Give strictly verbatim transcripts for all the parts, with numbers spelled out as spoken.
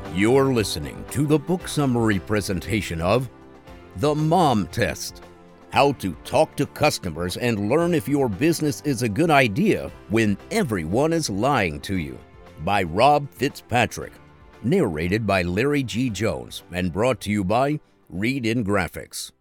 You're listening to the book summary presentation of The Mom Test: How to Talk to Customers and Learn If Your Business is a Good Idea When Everyone is Lying to You, by Rob Fitzpatrick, narrated by Larry G. Jones, and brought to you by Read in Graphics.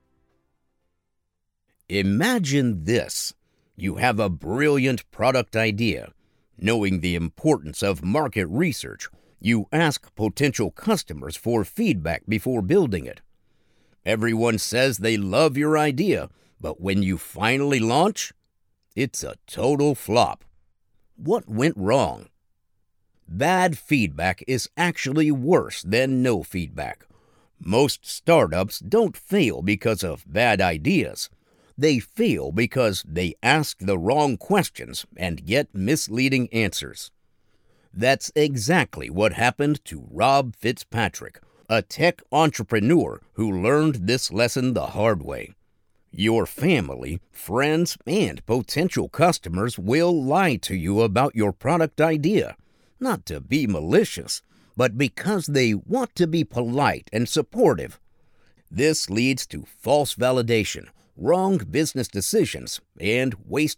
Imagine this. You have a brilliant product idea. Knowing the importance of market research, you ask potential customers for feedback before building it. Everyone says they love your idea, but when you finally launch, it's a total flop. What went wrong? Bad feedback is actually worse than no feedback. Most startups don't fail because of bad ideas. They fail because they ask the wrong questions and get misleading answers. That's exactly what happened to Rob Fitzpatrick, a tech entrepreneur who learned this lesson the hard way. Your family, friends, and potential customers will lie to you about your product idea, not to be malicious, but because they want to be polite and supportive. This leads to false validation, wrong business decisions, and wasted